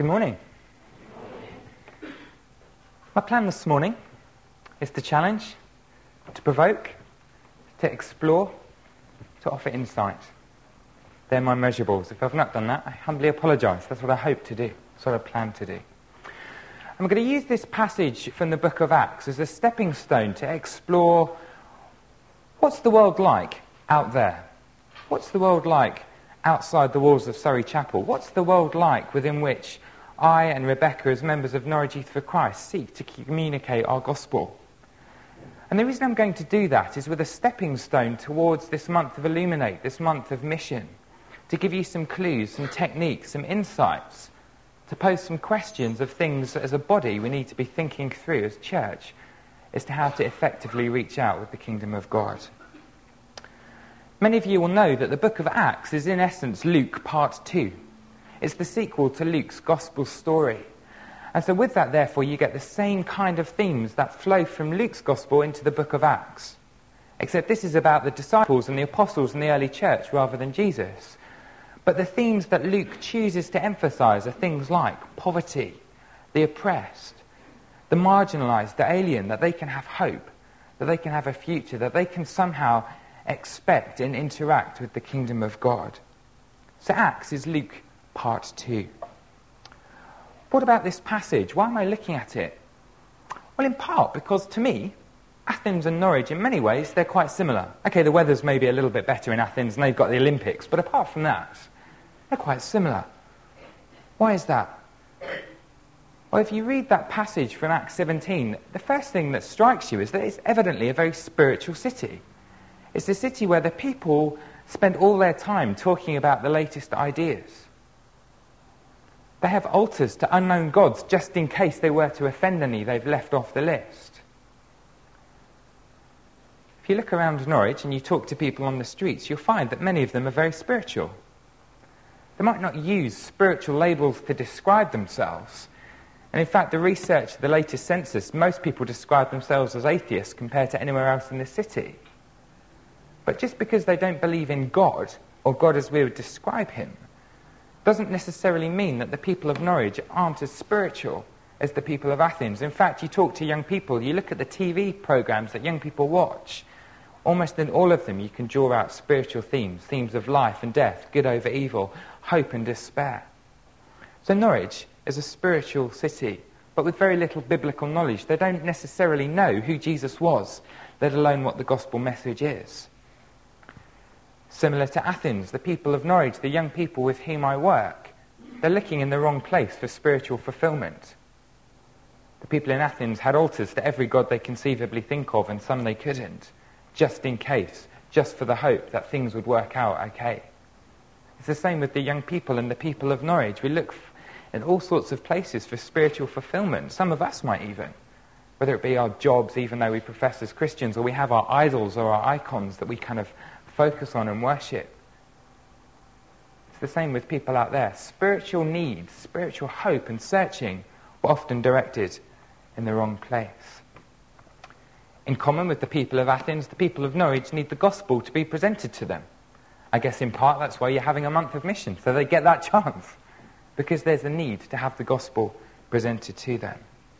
Good morning. My plan this morning is to challenge, to provoke, to explore, to offer insight. They're my measurables. If I've not done that, I humbly apologise. That's what I hope to do. That's what I plan to do. I'm going to use this passage from the book of Acts as a stepping stone to explore what's the world like out there? What's the world like outside the walls of Surrey Chapel? What's the world like within which I and Rebecca, as members of Norwich Youth for Christ, seek to communicate our gospel? And the reason I'm going to do that is with a stepping stone towards this month of Illuminate, this month of mission, to give you some clues, some techniques, some insights, to pose some questions of things that as a body we need to be thinking through as church as to how to effectively reach out with the kingdom of God. Many of you will know that the book of Acts is in essence Luke part 2. It's the sequel to Luke's gospel story. And so with that, therefore, you get the same kind of themes that flow from Luke's gospel into the book of Acts. Except this is about the disciples and the apostles and the early church rather than Jesus. But the themes that Luke chooses to emphasize are things like poverty, the oppressed, the marginalized, the alien, that they can have hope, that they can have a future, that they can somehow expect and interact with the kingdom of God. So Acts is Luke part 2. What about this passage? Why am I looking at it? Well, in part because to me, Athens and Norwich, in many ways, they're quite similar. Okay, the weather's maybe a little bit better in Athens and they've got the Olympics, but apart from that, they're quite similar. Why is that? Well, if you read that passage from Acts 17, the first thing that strikes you is that it's evidently a very spiritual city. It's a city where the people spend all their time talking about the latest ideas. They have altars to unknown gods just in case they were to offend any they've left off the list. If you look around Norwich and you talk to people on the streets, you'll find that many of them are very spiritual. They might not use spiritual labels to describe themselves. And in fact, the research, the latest census, most people describe themselves as atheists compared to anywhere else in the city. But just because they don't believe in God, or God as we would describe him, doesn't necessarily mean that the people of Norwich aren't as spiritual as the people of Athens. In fact, you talk to young people, you look at the TV programs that young people watch, almost in all of them you can draw out spiritual themes, themes of life and death, good over evil, hope and despair. So Norwich is a spiritual city, but with very little biblical knowledge. They don't necessarily know who Jesus was, let alone what the gospel message is. Similar to Athens, the people of Norwich, the young people with whom I work, they're looking in the wrong place for spiritual fulfillment. The people in Athens had altars to every god they conceivably think of, and some they couldn't, just in case, just for the hope that things would work out okay. It's the same with the young people and the people of Norwich. We look in all sorts of places for spiritual fulfillment. Some of us might even, whether it be our jobs, even though we profess as Christians, or we have our idols or our icons that we kind of focus on and worship. It's the same with people out there. Spiritual needs, spiritual hope and searching were often directed in the wrong place. In common with the people of Athens, the people of Norwich need the gospel to be presented to them. I guess in part that's why you're having a month of mission, so they get that chance, because there's a need to have the gospel presented to them.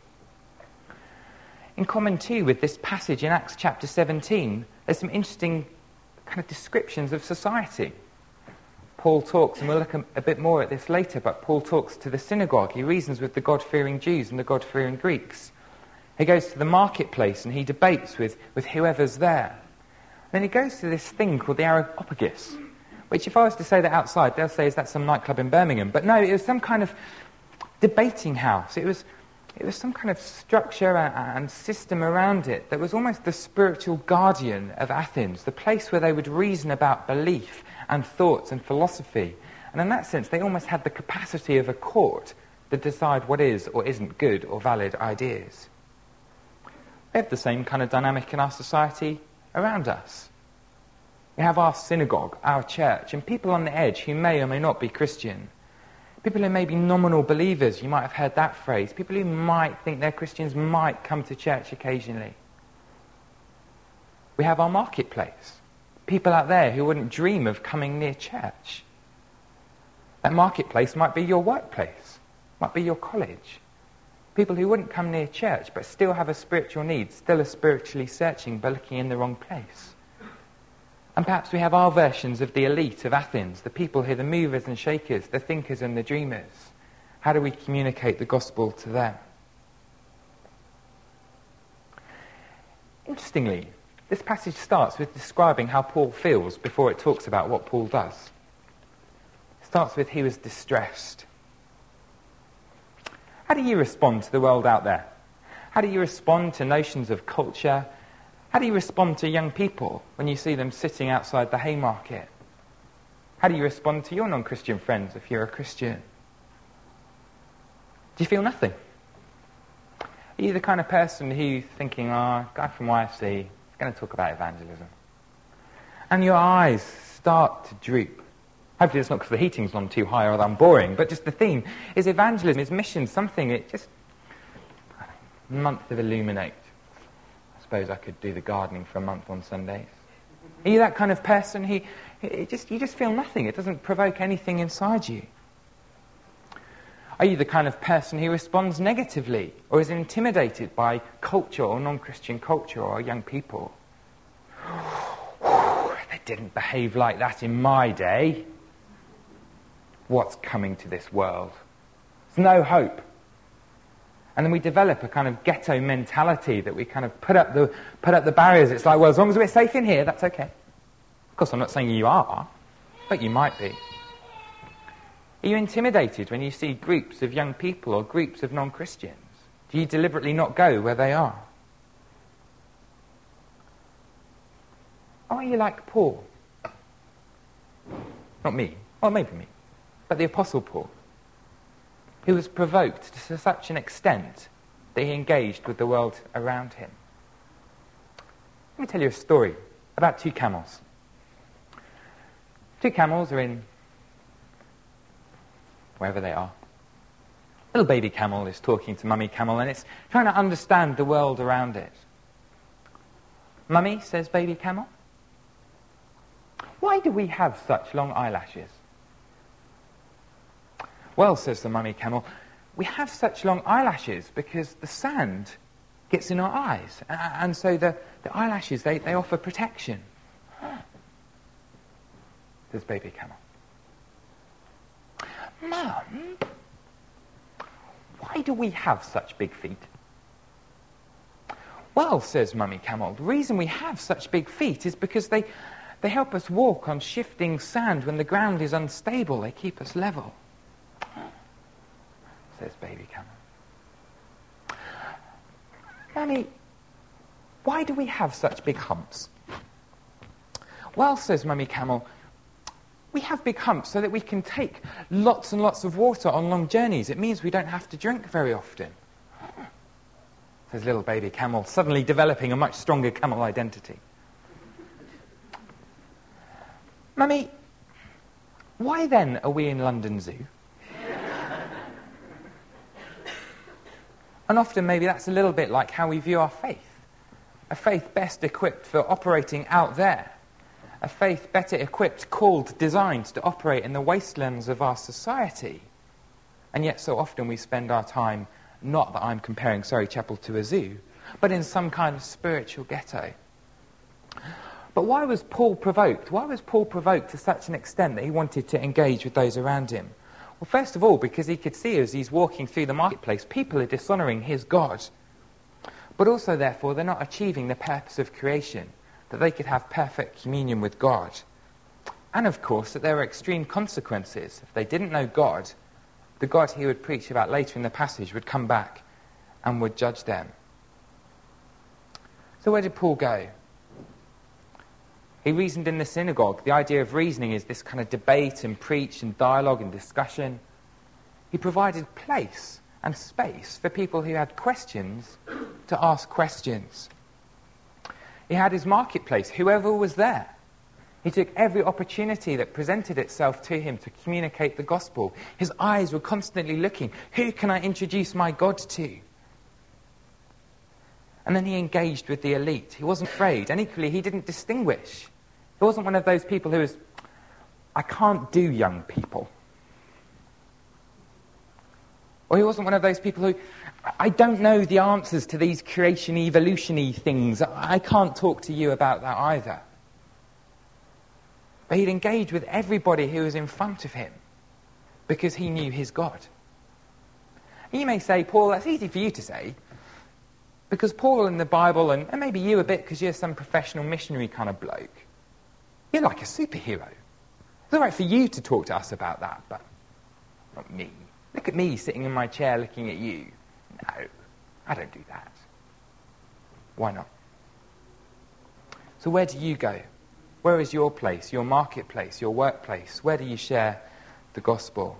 In common too with this passage in Acts chapter 17, there's some interesting kind of descriptions of society. Paul talks, and we'll look a bit more at this later, but Paul talks to the synagogue. He reasons with the God-fearing Jews and the God-fearing Greeks. He goes to the marketplace and he debates with whoever's there. Then he goes to this thing called the Areopagus, which if I was to say that outside, they'll say, is that some nightclub in Birmingham? But no, it was some kind of debating house. It was some kind of structure and system around it that was almost the spiritual guardian of Athens, the place where they would reason about belief and thoughts and philosophy. And in that sense, they almost had the capacity of a court to decide what is or isn't good or valid ideas. We have the same kind of dynamic in our society around us. We have our synagogue, our church, and people on the edge who may or may not be Christian. People who may be nominal believers, you might have heard that phrase. People who might think they're Christians might come to church occasionally. We have our marketplace. People out there who wouldn't dream of coming near church. That marketplace might be your workplace. Might be your college. People who wouldn't come near church but still have a spiritual need, still are spiritually searching but looking in the wrong place. And perhaps we have our versions of the elite of Athens, the people who are the movers and shakers, the thinkers and the dreamers. How do we communicate the gospel to them? Interestingly, this passage starts with describing how Paul feels before it talks about what Paul does. It starts with, he was distressed. How do you respond to the world out there? How do you respond to notions of culture? How do you respond to young people when you see them sitting outside the Haymarket? How do you respond to your non-Christian friends if you're a Christian? Do you feel nothing? Are you the kind of person who's thinking, guy from YFC is going to talk about evangelism? And your eyes start to droop. Hopefully it's not because the heating's on too high or that I'm boring, but just the theme is evangelism, is mission, something, it just, a month of Illuminate. I suppose I could do the gardening for a month on Sundays. Are you that kind of person who, you just feel nothing, it doesn't provoke anything inside you? Are you the kind of person who responds negatively or is intimidated by culture or non-Christian culture or young people? They didn't behave like that in my day. What's coming to this world? There's no hope. And then we develop a kind of ghetto mentality that we kind of put up the barriers. It's like, well, as long as we're safe in here, that's okay. Of course, I'm not saying you are, but you might be. Are you intimidated when you see groups of young people or groups of non-Christians? Do you deliberately not go where they are? Or are you like Paul? Not me, well, maybe me, but the Apostle Paul, who was provoked to such an extent that he engaged with the world around him. Let me tell you a story about two camels. Two camels are in wherever they are. Little baby camel is talking to mummy camel and it's trying to understand the world around it. Mummy, says baby camel, why do we have such long eyelashes? Well, says the mummy camel, we have such long eyelashes because the sand gets in our eyes. And so the eyelashes, they offer protection. Says baby camel. Mum, why do we have such big feet? Well, says mummy camel, the reason we have such big feet is because they help us walk on shifting sand when the ground is unstable. They keep us level. Says baby camel. Mummy, why do we have such big humps? Well, says mummy camel, we have big humps so that we can take lots and lots of water on long journeys. It means we don't have to drink very often. Says little baby camel, suddenly developing a much stronger camel identity. Mummy, why then are we in London Zoo? And often maybe that's a little bit like how we view our faith. A faith best equipped for operating out there. A faith better equipped, called, designed to operate in the wastelands of our society. And yet so often we spend our time, not that I'm comparing Surrey Chapel to a zoo, but in some kind of spiritual ghetto. But why was Paul provoked? Why was Paul provoked to such an extent that he wanted to engage with those around him? Well, first of all, because he could see as he's walking through the marketplace, people are dishonouring his God. But also, therefore, they're not achieving the purpose of creation, that they could have perfect communion with God. And, of course, that there were extreme consequences. If they didn't know God, the God he would preach about later in the passage would come back and would judge them. So where did Paul go? He reasoned in the synagogue. The idea of reasoning is this kind of debate and preach and dialogue and discussion. He provided place and space for people who had questions to ask questions. He had his marketplace, whoever was there. He took every opportunity that presented itself to him to communicate the gospel. His eyes were constantly looking, who can I introduce my God to? And then he engaged with the elite. He wasn't afraid, and equally he didn't distinguish. He wasn't one of those people who was, I can't do young people. Or he wasn't one of those people who, I don't know the answers to these creation evolution-y things. I can't talk to you about that either. But he'd engage with everybody who was in front of him because he knew his God. And you may say, Paul, that's easy for you to say, because Paul in the Bible, and maybe you a bit because you're some professional missionary kind of bloke, you're like a superhero. It's all right for you to talk to us about that, but not me. Look at me sitting in my chair looking at you. No, I don't do that. Why not? So where do you go? Where is your place, your marketplace, your workplace? Where do you share the gospel?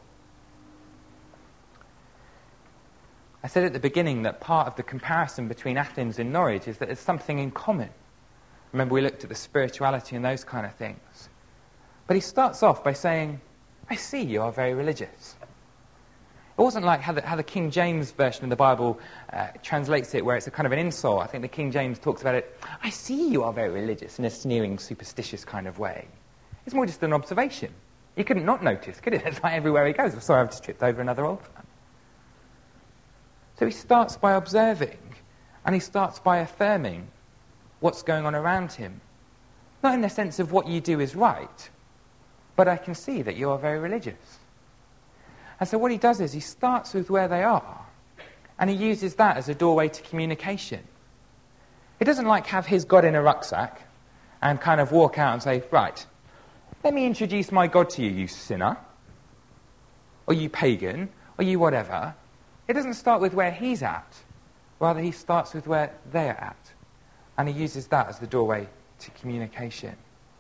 I said at the beginning that part of the comparison between Athens and Norwich is that there's something in common. Remember, we looked at the spirituality and those kind of things. But he starts off by saying, I see you are very religious. It wasn't like how the King James version of the Bible translates it, where it's a kind of an insult. I think the King James talks about it, I see you are very religious, in a sneering, superstitious kind of way. It's more just an observation. You couldn't not notice, could it? It's like everywhere he goes. Sorry, I've just tripped over another altar. So he starts by observing, and he starts by affirming what's going on around him. Not in the sense of what you do is right, but I can see that you are very religious. And so what he does is he starts with where they are, and he uses that as a doorway to communication. He doesn't like have his God in a rucksack and kind of walk out and say, right, let me introduce my God to you, you sinner, or you pagan, or you whatever. It doesn't start with where he's at. Rather, he starts with where they're at. And he uses that as the doorway to communication.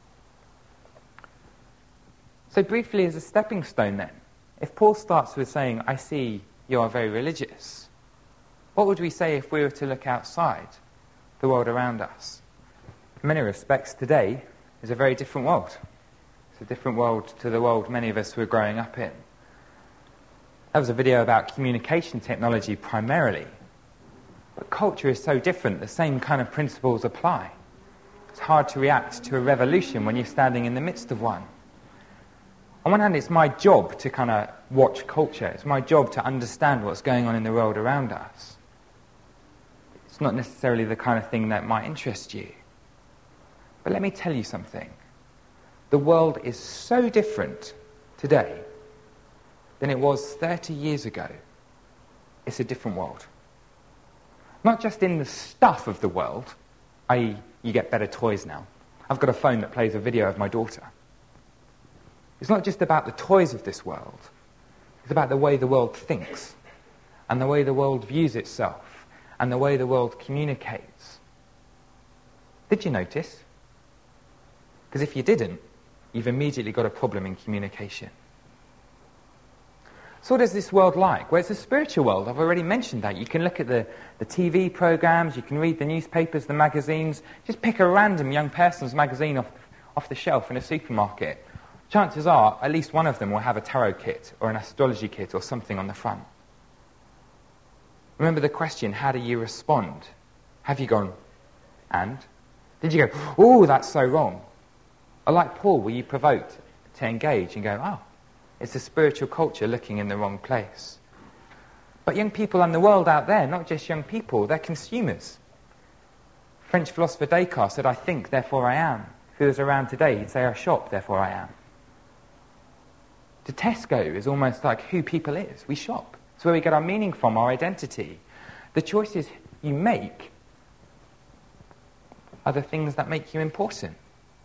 So briefly, as a stepping stone then, if Paul starts with saying, I see you are very religious, what would we say if we were to look outside the world around us? In many respects, today is a very different world. It's a different world to the world many of us were growing up in. That was a video about communication technology primarily. But culture is so different, the same kind of principles apply. It's hard to react to a revolution when you're standing in the midst of one. On one hand, it's my job to kind of watch culture. It's my job to understand what's going on in the world around us. It's not necessarily the kind of thing that might interest you. But let me tell you something. The world is so different today than it was 30 years ago. It's a different world. Not just in the stuff of the world, i.e. you get better toys now. I've got a phone that plays a video of my daughter. It's not just about the toys of this world. It's about the way the world thinks, and the way the world views itself, and the way the world communicates. Did you notice? Because if you didn't, you've immediately got a problem in communication. So what is this world like? Well, it's a spiritual world. I've already mentioned that. You can look at the TV programs, you can read the newspapers, the magazines. Just pick a random young person's magazine off the shelf in a supermarket. Chances are, at least one of them will have a tarot kit or an astrology kit or something on the front. Remember the question, how do you respond? Have you gone, and? Did you go, oh, that's so wrong? Or like Paul, were you provoked to engage and go, oh, it's a spiritual culture looking in the wrong place? But young people and the world out there, not just young people, they're consumers. French philosopher Descartes said, I think, therefore I am. If he was around today, he'd say, I shop, therefore I am. To Tesco is almost like who people is. We shop. It's where we get our meaning from, our identity. The choices you make are the things that make you important.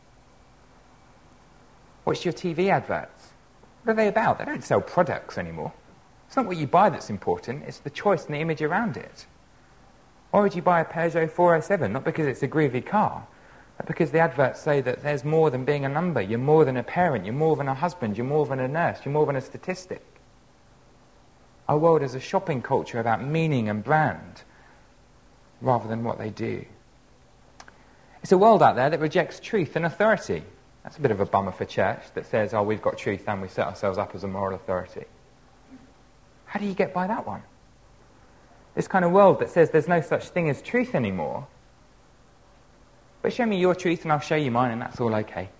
What's your TV adverts? What are they about? They don't sell products anymore. It's not what you buy that's important, it's the choice and the image around it. Why would you buy a Peugeot 407? Not because it's a groovy car, but because the adverts say that there's more than being a number. You're more than a parent, you're more than a husband, you're more than a nurse, you're more than a statistic. Our world is a shopping culture about meaning and brand, rather than what they do. It's a world out there that rejects truth and authority. That's a bit of a bummer for church, that says, oh, we've got truth and we set ourselves up as a moral authority. How do you get by that one? This kind of world that says there's no such thing as truth anymore, but show me your truth and I'll show you mine and that's all okay.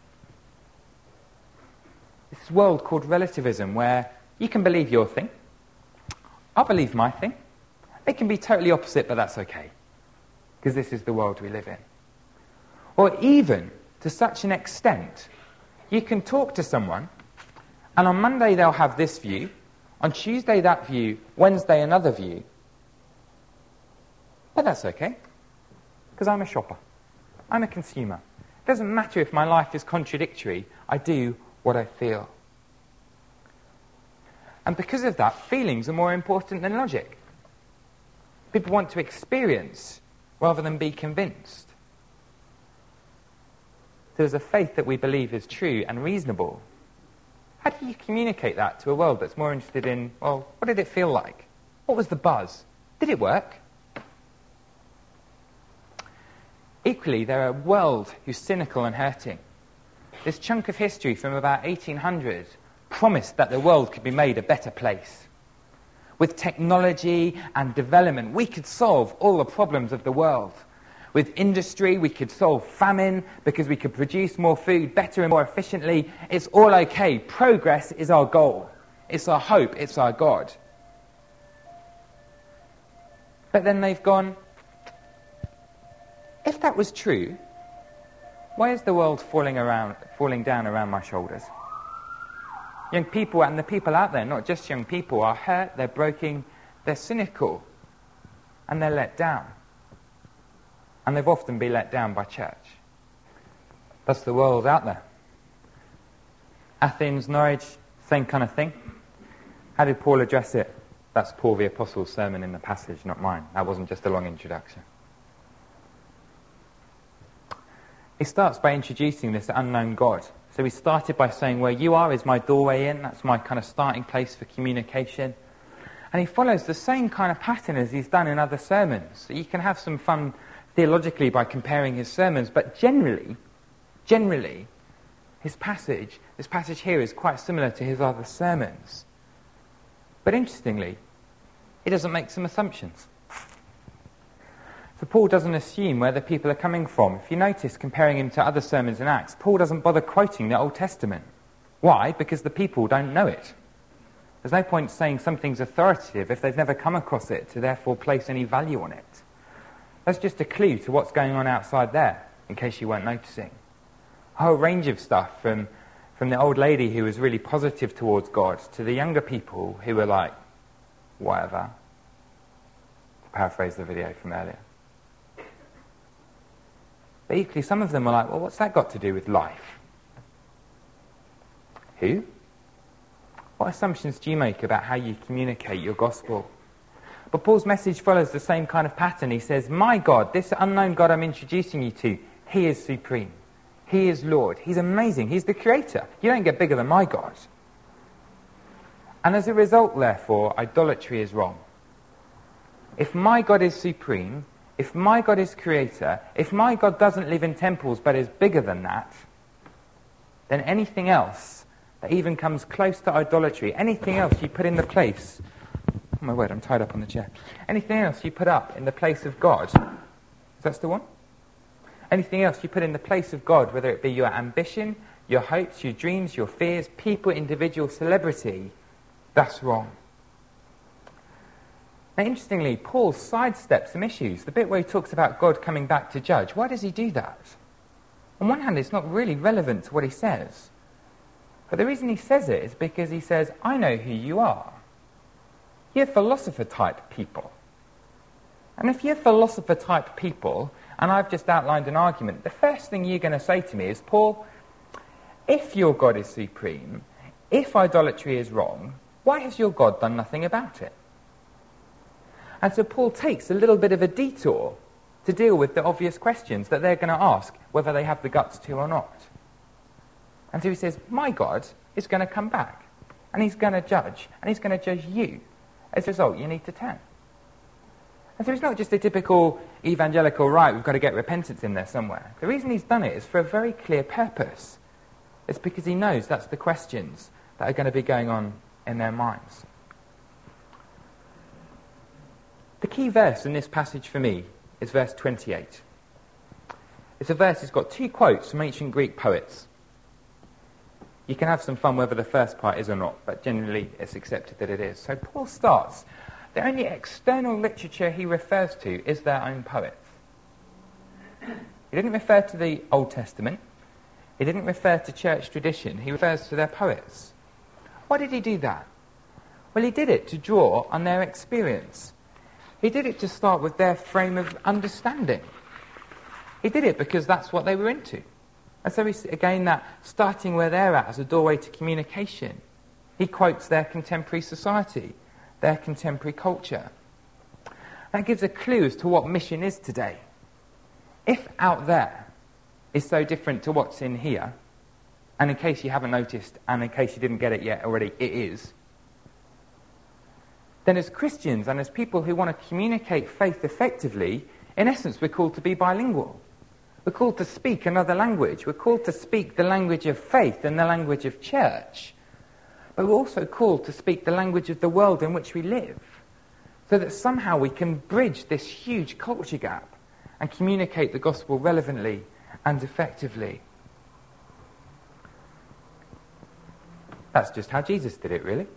This world called relativism where you can believe your thing, I'll believe my thing. It can be totally opposite, but that's okay, because this is the world we live in. Or even, to such an extent, you can talk to someone, and on Monday they'll have this view, on Tuesday that view, Wednesday another view. But that's okay, because I'm a shopper. I'm a consumer. It doesn't matter if my life is contradictory. I do what I feel. And because of that, feelings are more important than logic. People want to experience rather than be convinced. There's a faith that we believe is true and reasonable. How do you communicate that to a world that's more interested in, well, what did it feel like? What was the buzz? Did it work? Equally, there are a world who's cynical and hurting. This chunk of history from about 1800 promised that the world could be made a better place. With technology and development, we could solve all the problems of the world. With industry, we could solve famine because we could produce more food better and more efficiently. It's all okay. Progress is our goal. It's our hope. It's our God. But then they've gone, if that was true, why is the world falling down around my shoulders? Young people, and the people out there, not just young people, are hurt, they're broken, they're cynical, and they're let down. And they've often been let down by church. That's the world out there. Athens, Norwich, same kind of thing. How did Paul address it? That's Paul the Apostle's sermon in the passage, not mine. That wasn't just a long introduction. He starts by introducing this unknown God. So he started by saying, where you are is my doorway in. That's my kind of starting place for communication. And he follows the same kind of pattern as he's done in other sermons. So you can have some fun theologically by comparing his sermons, but generally, this passage here is quite similar to his other sermons. But interestingly, he doesn't make some assumptions. So Paul doesn't assume where the people are coming from. If you notice, comparing him to other sermons in Acts, Paul doesn't bother quoting the Old Testament. Why? Because the people don't know it. There's no point saying something's authoritative if they've never come across it to therefore place any value on it. That's just a clue to what's going on outside there, in case you weren't noticing. A whole range of stuff, from the old lady who was really positive towards God to the younger people who were like, whatever. To paraphrase the video from earlier. But equally, some of them were like, well, what's that got to do with life? Who? What assumptions do you make about how you communicate your gospel? But Paul's message follows the same kind of pattern. He says, my God, this unknown God I'm introducing you to, he is supreme. He is Lord. He's amazing. He's the creator. You don't get bigger than my God. And as a result, therefore, idolatry is wrong. If my God is supreme, if my God is creator, if my God doesn't live in temples but is bigger than that, then anything else that even comes close to idolatry, anything else you put in the place, oh my word, I'm tied up on the chair, anything else you put up in the place of God, is that still on? Anything else you put in the place of God, whether it be your ambition, your hopes, your dreams, your fears, people, individual, celebrity, that's wrong. Now, interestingly, Paul sidesteps some issues. The bit where he talks about God coming back to judge, why does he do that? On one hand, it's not really relevant to what he says. But the reason he says it is because he says, I know who you are. You're philosopher-type people. And if you're philosopher-type people, and I've just outlined an argument, the first thing you're going to say to me is, Paul, if your God is supreme, if idolatry is wrong, why has your God done nothing about it? And so Paul takes a little bit of a detour to deal with the obvious questions that they're going to ask, whether they have the guts to or not. And so he says, my God is going to come back, and he's going to judge, and he's going to judge you. As a result, you need to turn. And so it's not just a typical evangelical, right, we've got to get repentance in there somewhere. The reason he's done it is for a very clear purpose. It's because he knows that's the questions that are going to be going on in their minds. The key verse in this passage for me is verse 28. It's a verse that's got two quotes from ancient Greek poets. You can have some fun whether the first part is or not, but generally it's accepted that it is. So Paul starts the only external literature he refers to is their own poets. He didn't refer to the Old Testament. He didn't refer to church tradition. He refers to their poets. Why did he do that? Well, he did it to draw on their experience. He did it to start with their frame of understanding. He did it because that's what they were into. And so we see again that starting where they're at as a doorway to communication. He quotes their contemporary society, their contemporary culture. That gives a clue as to what mission is today. If out there is so different to what's in here, and in case you haven't noticed, and in case you didn't get it yet already, it is, then as Christians and as people who want to communicate faith effectively, in essence we're called to be bilingual. We're called to speak another language. We're called to speak the language of faith and the language of church. But we're also called to speak the language of the world in which we live, so that somehow we can bridge this huge culture gap and communicate the gospel relevantly and effectively. That's just how Jesus did it, really.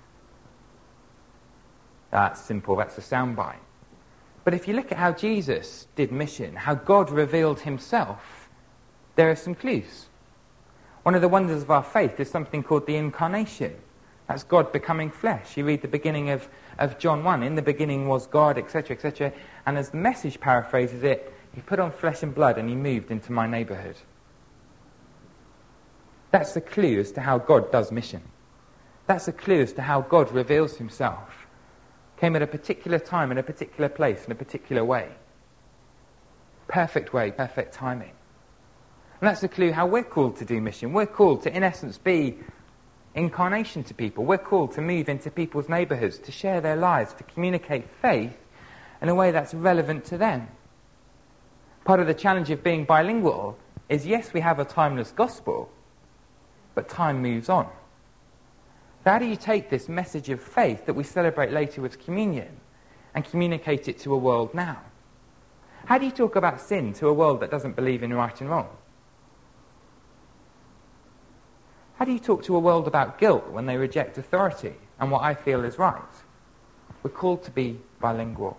That's simple, that's a soundbite. But if you look at how Jesus did mission, how God revealed himself, there are some clues. One of the wonders of our faith is something called the incarnation. That's God becoming flesh. You read the beginning of John 1, in the beginning was God, etc., etc. And as the Message paraphrases it, he put on flesh and blood and he moved into my neighbourhood. That's a clue as to how God does mission. That's a clue as to how God reveals himself. Came at a particular time, in a particular place, in a particular way. Perfect way, perfect timing. And that's a clue how we're called to do mission. We're called to, in essence, be incarnation to people. We're called to move into people's neighbourhoods, to share their lives, to communicate faith in a way that's relevant to them. Part of the challenge of being bilingual is, yes, we have a timeless gospel, but time moves on. So how do you take this message of faith that we celebrate later with communion and communicate it to a world now? How do you talk about sin to a world that doesn't believe in right and wrong? How do you talk to a world about guilt when they reject authority and what I feel is right? We're called to be bilingual.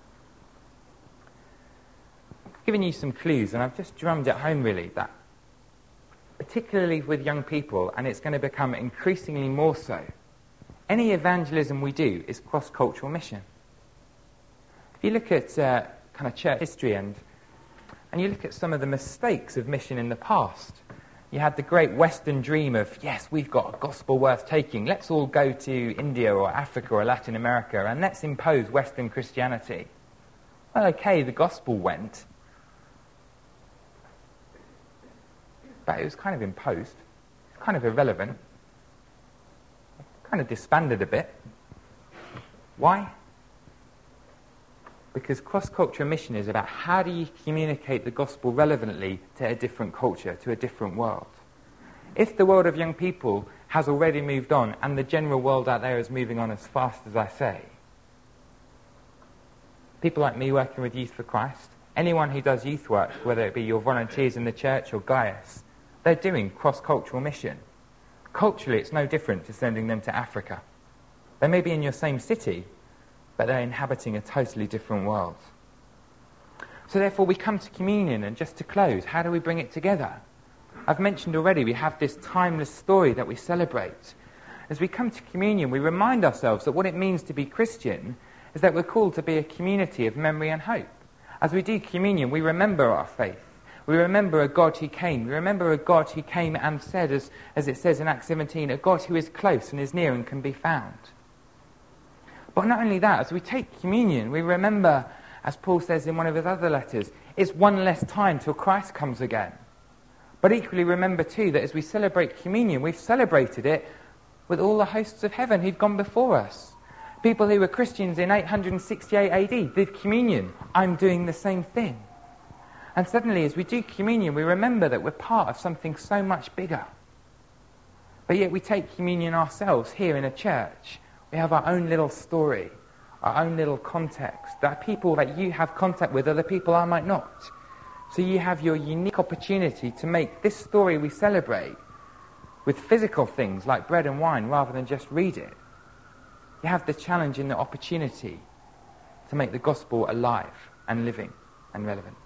I've given you some clues, and I've just drummed it home really, that particularly with young people, and it's going to become increasingly more so, any evangelism we do is cross-cultural mission. If you look at kind of church history and you look at some of the mistakes of mission in the past, you had the great Western dream of, yes, we've got a gospel worth taking, let's all go to India or Africa or Latin America and let's impose Western Christianity. Well, okay, the gospel went, but it was kind of imposed, kind of irrelevant, kind of disbanded a bit. Why? Because cross-cultural mission is about how do you communicate the gospel relevantly to a different culture, to a different world. If the world of young people has already moved on and the general world out there is moving on as fast as I say, people like me working with Youth for Christ, anyone who does youth work, whether it be your volunteers in the church or Gaius, they're doing cross-cultural mission. Culturally, it's no different to sending them to Africa. They may be in your same city, but they're inhabiting a totally different world. So therefore, we come to communion, and just to close, how do we bring it together? I've mentioned already, we have this timeless story that we celebrate. As we come to communion, we remind ourselves that what it means to be Christian is that we're called to be a community of memory and hope. As we do communion, we remember our faith. We remember a God who came. We remember a God who came and said, as it says in Acts 17, a God who is close and is near and can be found. But not only that, as we take communion, we remember, as Paul says in one of his other letters, it's one less time till Christ comes again. But equally remember too that as we celebrate communion, we've celebrated it with all the hosts of heaven who've gone before us. People who were Christians in 868 AD did communion. I'm doing the same thing. And suddenly, as we do communion, we remember that we're part of something so much bigger. But yet we take communion ourselves here in a church. We have our own little story, our own little context. There are people that you have contact with, other people I might not. So you have your unique opportunity to make this story we celebrate with physical things like bread and wine rather than just read it. You You have the challenge and the opportunity to make the gospel alive and living and relevant.